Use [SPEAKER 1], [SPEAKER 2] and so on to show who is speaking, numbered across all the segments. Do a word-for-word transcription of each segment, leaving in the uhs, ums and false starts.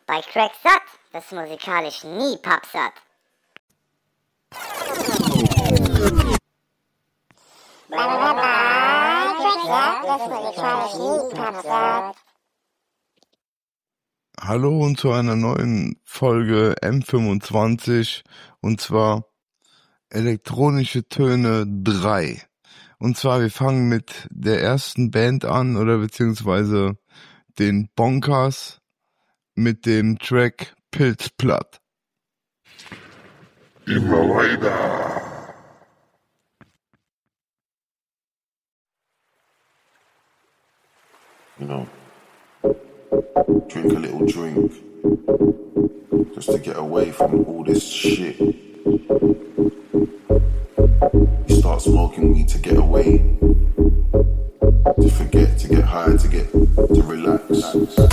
[SPEAKER 1] Bei Craig Satt, das musikalisch nie pappsatt.
[SPEAKER 2] Hallo und zu einer neuen Folge M fünfundzwanzig und zwar Elektronische Töne drei. Und zwar wir fangen mit der ersten Band an oder beziehungsweise den Bonkers mit dem Track Pilzplatt.
[SPEAKER 3] Immer weiter.
[SPEAKER 4] You know, drink a little drink, just to get away from all this shit. You start smoking weed to get away, to forget, to get high, to get, to relax.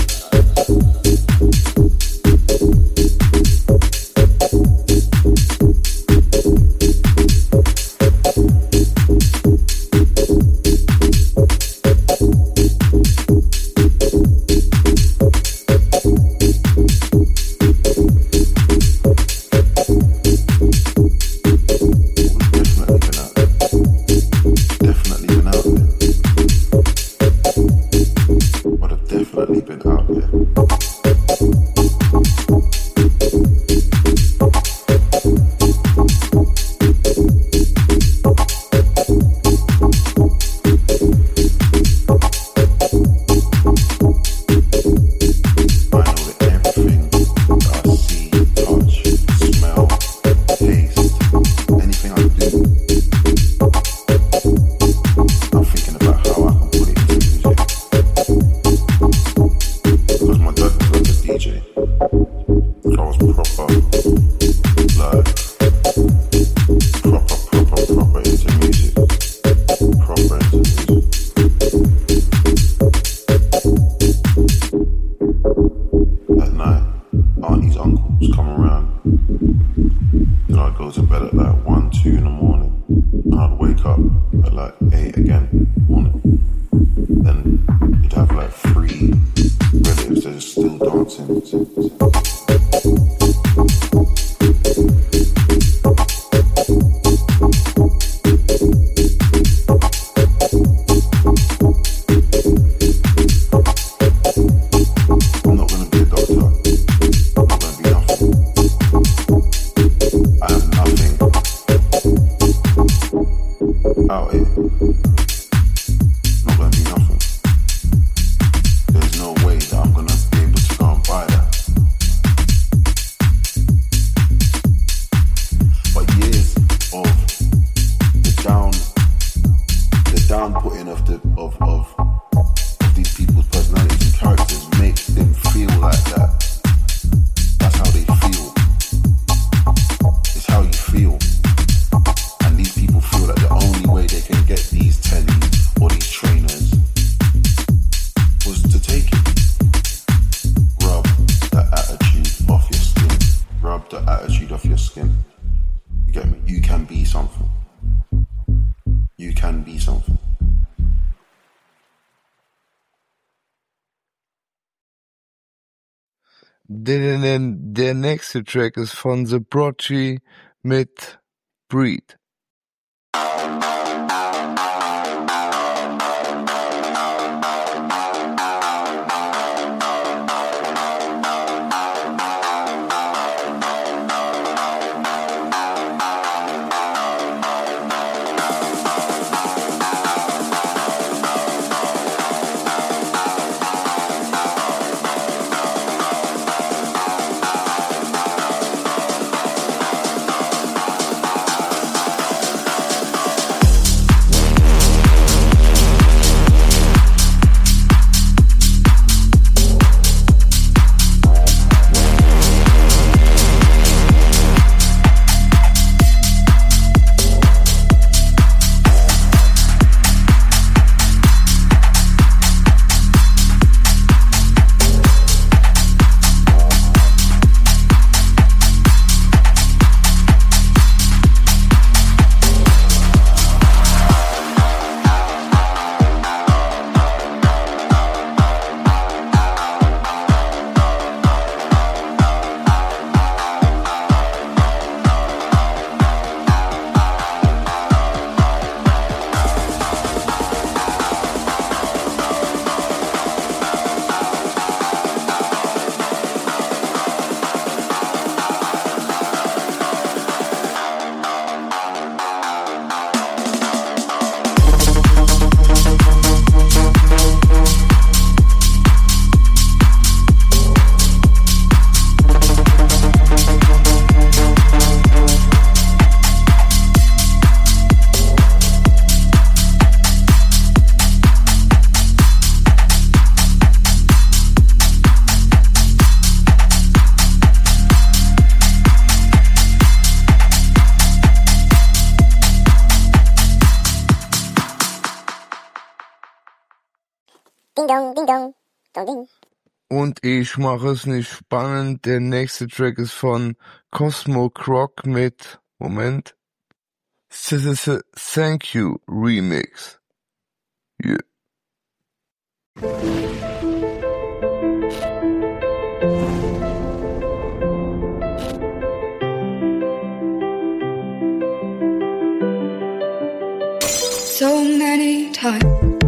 [SPEAKER 2] Der, der nächste Track ist von The Prodigy mit Breed.
[SPEAKER 1] Ding dong, ding dong, dong ding.
[SPEAKER 2] Und ich mache es nicht spannend. Der nächste Track ist von Cosmo Croc mit, Moment, Thank You Remix. Yeah.
[SPEAKER 3] So many times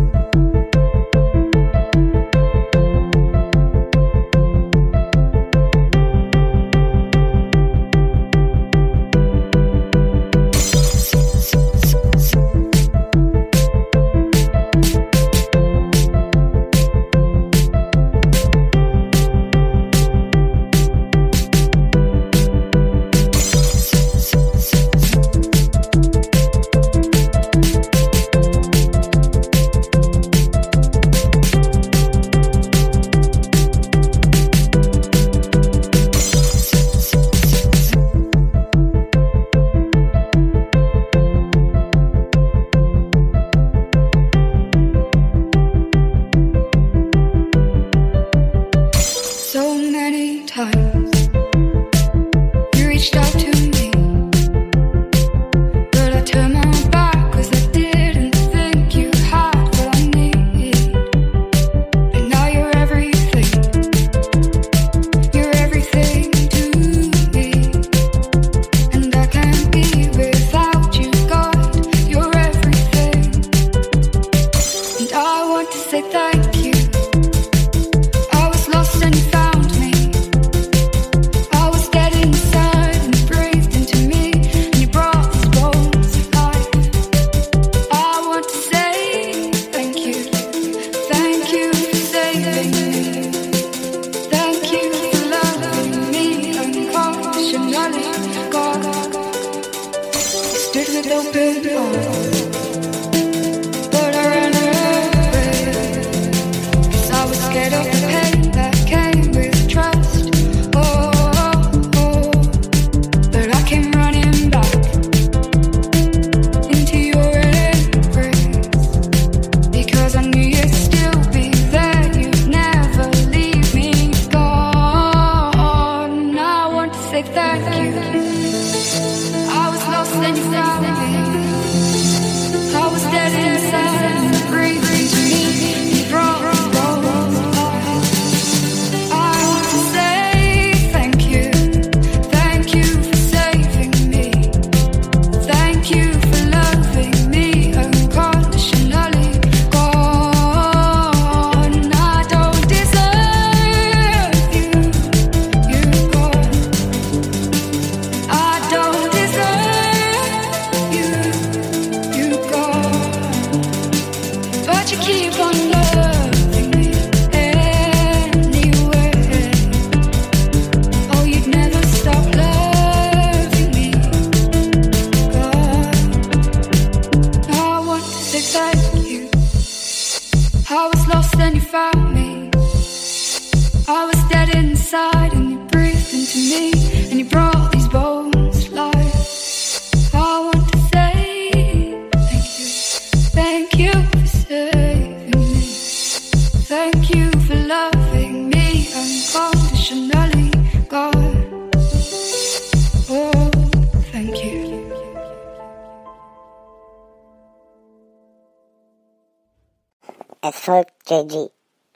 [SPEAKER 1] Es folgt J G.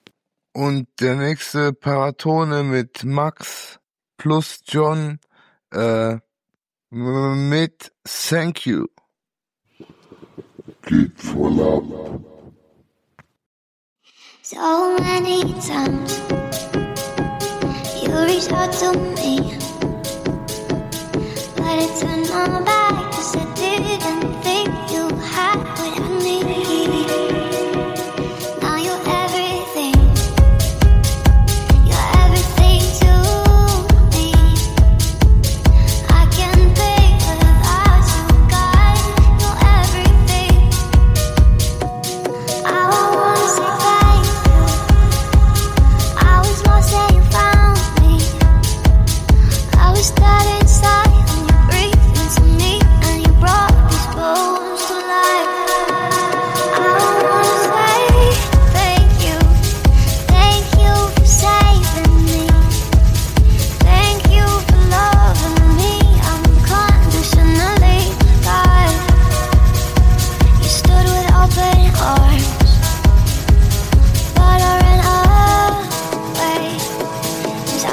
[SPEAKER 2] Und der nächste Paratone mit Max plus John äh, mit Thank You.
[SPEAKER 4] Geht voll ab.
[SPEAKER 5] So many times you reached out to me, but it turned my back 'cause I didn't think you had what I need. Now you're everything, you're everything to me. I can't be without you, God. You're everything. I wanna say thank you. I was lost and you found me. I was dead inside and you breathed into me and you brought these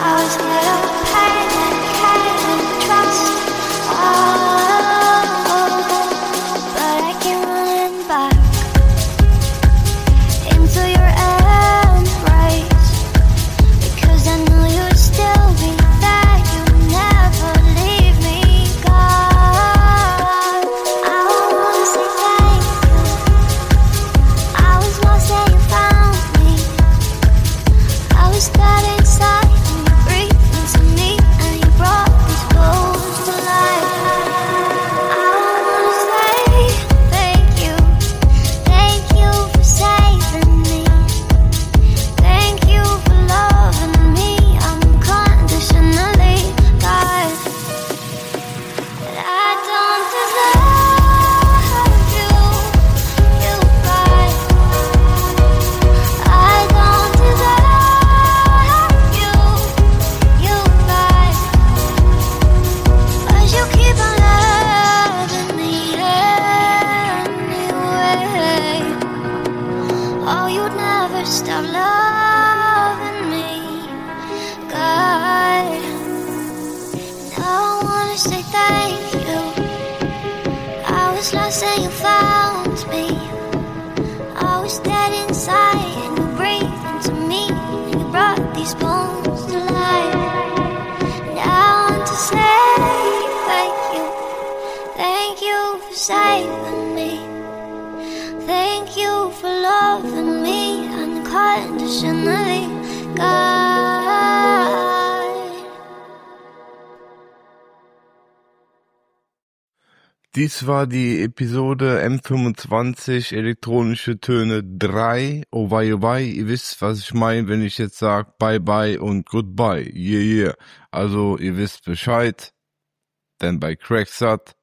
[SPEAKER 2] Dies war die Episode M fünfundzwanzig Elektronische Töne drei. Oh wei, oh wei, ihr wisst, was ich meine, wenn ich jetzt sage Bye Bye und Goodbye. Yeah, yeah. Also, ihr wisst Bescheid, denn bei Cracksat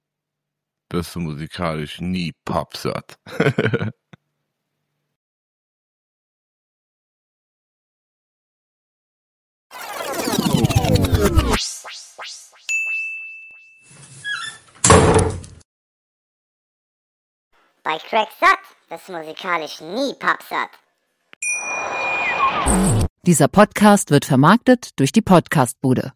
[SPEAKER 2] wirst du musikalisch nie pappsatt.
[SPEAKER 1] Bei Cracksat wirst du musikalisch nie pappsatt.
[SPEAKER 6] Dieser Podcast wird vermarktet durch die Podcastbude.